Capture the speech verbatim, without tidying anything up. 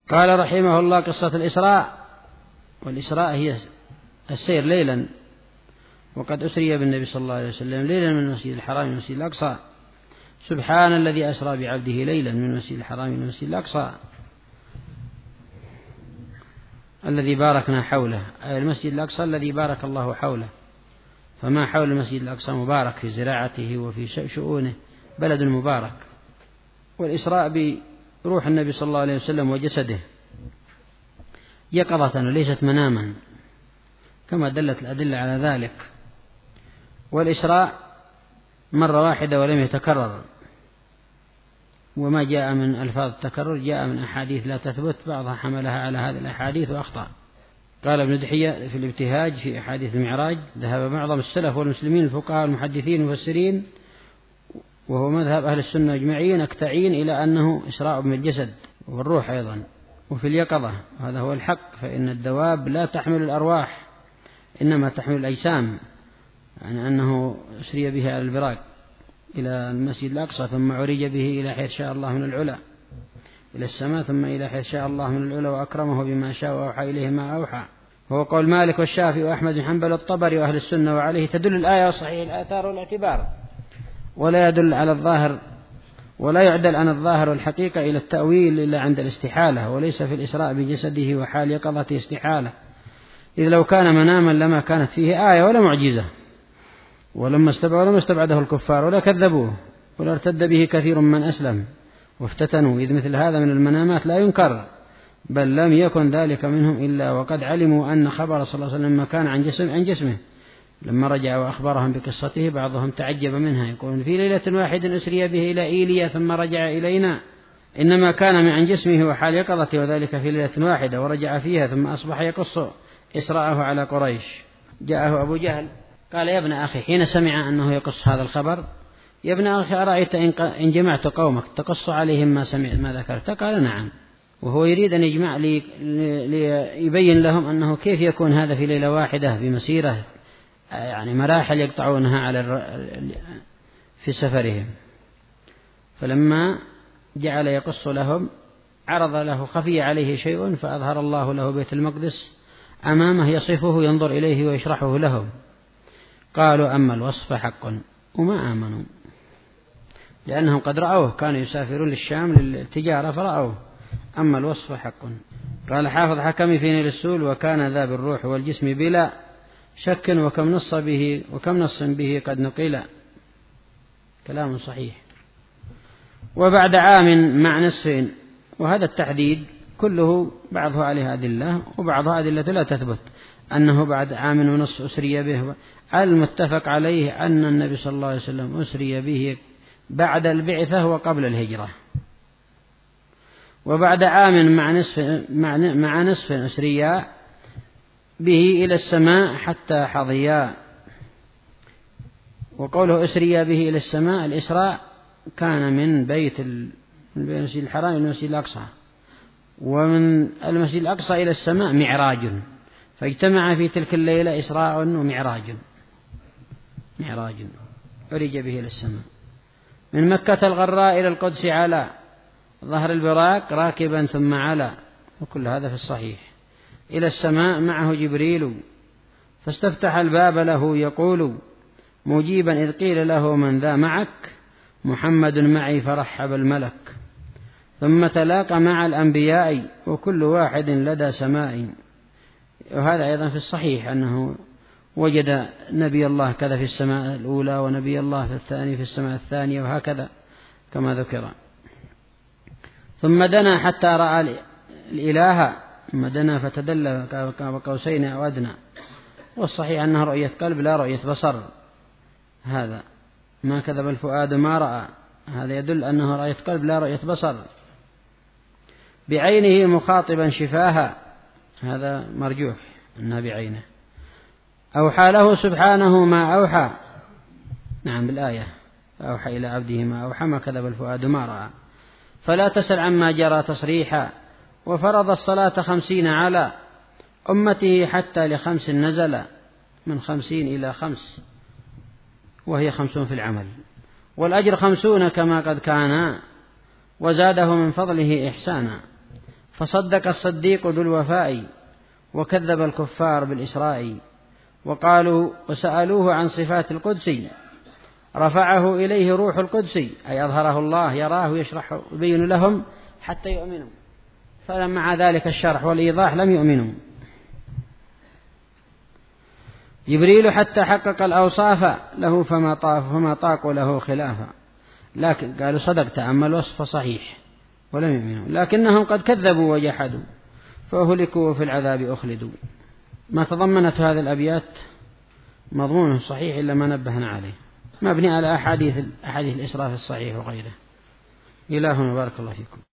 قال رحمه الله: قصة الإسراء. والإسراء هي السير ليلا، وقد أسري بالنبي صلى الله عليه وسلم ليلا من المسجد الحرام إلى المسجد الأقصى. سبحان الذي أسرى بعبده ليلا من المسجد الحرام إلى المسجد الأقصى الذي باركنا حوله، أي المسجد الأقصى الذي بارك الله حوله، فما حول المسجد الأقصى مبارك في زراعته وفي شؤونه، بلد مبارك. والإسراء بروح النبي صلى الله عليه وسلم وجسده يقظة وليست مناما، كما دلت الأدلة على ذلك. والإسراء مرة واحدة ولم يتكرر، وما جاء من ألفاظ التكرر جاء من أحاديث لا تثبت، بعضها حملها على هذه الأحاديث وأخطأ. قال ابن دحية في الابتهاج في أحاديث المعراج: ذهب معظم السلف والمسلمين الفقهاء المحدثين المفسرين، وهو مذهب أهل السنة أجمعين أكتعين، إلى أنه إسراء بالجسد والروح أيضا وفي اليقظة، هذا هو الحق، فإن الدواب لا تحمل الأرواح إنما تحمل الأجسام، يعني أنه أسري به على البراق إلى المسجد الأقصى، ثم عرج به إلى حيث شاء الله من العلا إلى السماء، ثم إلى حيث شاء الله من العلا، وأكرمه بما شاء وأوحى إليه ما أوحى. هو قول مالك والشافعي وأحمد بن حنبل والطبري وأهل السنة، وعليه تدل الآية وصحيح الآثار والاعتبار، ولا يدل على الظاهر ولا يعدل عن الظاهر والحقيقة إلى التأويل إلا عند الاستحالة، وليس في الإسراء بجسده وحال يقظته استحالة، إذ لو كان مناما لما كانت فيه آية ولا معجزة، ولما استبعده استبعده الكفار ولا كذبوه، ولا ارتد به كثير من أسلم وافتتنوا، إذ مثل هذا من المنامات لا ينكر، بل لم يكن ذلك منهم إلا وقد علموا أن خبر صلى الله عليه وسلم كان عن جسم عن جسمه. لما رجع وأخبرهم بقصته بعضهم تعجب منها، يقولون: في ليلة واحدة أسري به إلى إيليا ثم رجع إلينا، إنما كان من عن جسمه وحال يقظته، وذلك في ليلة واحدة ورجع فيها، ثم أصبح يقص إسراءه على قريش. جاءه أبو جهل قال: يا ابن أخي، حين سمع أنه يقص هذا الخبر: يا ابن أخي، أرأيت إن جمعت قومك تقص عليهم ما سمعت ما ذكرت؟ قال: نعم. وهو يريد أن يجمع لي ليبين لهم أنه كيف يكون هذا في ليلة واحدة بمسيرة، يعني مراحل يقطعونها على في سفرهم. فلما جعل يقص لهم عرض له خفي عليه شيء، فأظهر الله له بيت المقدس أمامه يصفه ينظر إليه ويشرحه لهم. قالوا: أما الوصف حق، وما آمنوا، لأنهم قد رأوه، كانوا يسافرون للشام للتجارة فرأوه. أما الوصف حق. قال حافظ حكمي في نيل السول: وكان ذا بالروح والجسم بلا شك، وكم نص به وكم نص به قد نقل. كلام صحيح. وبعد عام مع نصف، وهذا التحديد كله بعضه عليه أدلة وبعضها أدلة لا تثبت، أنه بعد عام ونصف أسري به. المتفق عليه أن النبي صلى الله عليه وسلم أسري به بعد البعثة وقبل الهجرة. وبعد عام مع نصف مع نصف أسري به إلى السماء حتى حظيا. وقوله أسري به إلى السماء، الإسراء كان من بيت المسجد الحرام إلى المسجد الأقصى، ومن المسجد الأقصى إلى السماء معراج، فاجتمع في تلك الليلة إسراء ومعراج معراج عرج به إلى السماء. من مكة الغراء إلى القدس على ظهر البراق راكبا ثم على، وكل هذا في الصحيح. إلى السماء معه جبريل، فاستفتح الباب له يقول مجيبا إذ قيل له: من ذا معك؟ محمد معي، فرحب الملك. ثم تلاقى مع الأنبياء وكل واحد لدى سماء. وهذا أيضا في الصحيح أنه وجد نبي الله كذا في السماء الأولى، ونبي الله في الثاني في السماء الثانية، وهكذا كما ذكر. ثم دنا حتى رأى الإله، ثم دنا فتدلى بقوسين أو أدنى. والصحيح أنها رؤية قلب لا رؤية بصر، هذا ما كذب الفؤاد ما رأى، هذا يدل أنه رؤية قلب لا رؤية بصر. بعينه مخاطبا شفاها، هذا مرجوح أنها بعينه. أوحى له سبحانه ما أوحى، نعم بالآية: أوحى إلى عبده ما أوحى ما كذب الفؤاد ما رأى. فلا تسل عما جرى تصريحا. وفرض الصلاة خمسين على أمته حتى لخمس نزل، من خمسين إلى خمس، وهي خمسون في العمل، والأجر خمسون كما قد كان، وزاده من فضله إحسانا. فصدق الصديق ذو الوفاء وكذب الكفار بالإسراء. وقالوا وسألوه عن صفات القدس رفعه إليه روح القدس، أي أظهره الله يراه ويشرح ويبين لهم حتى يؤمنوا، فلما مع ذلك الشرح والإيضاح لم يؤمنوا. جبريل حتى حقق الأوصاف له فما طاف فما طاقوا له خلافا، لكن قالوا صدقت أما الوصف صحيح ولم يؤمنوا، لكنهم قد كذبوا وجحدوا فأهلكوا وفي العذاب أخلدوا. ما تضمنت هذه الأبيات مضمونه صحيح إلا ما نبهنا عليه، مبني على أحاديث أحاديث الإسراء في الصحيح وغيره. إلهنا بارك الله فيكم.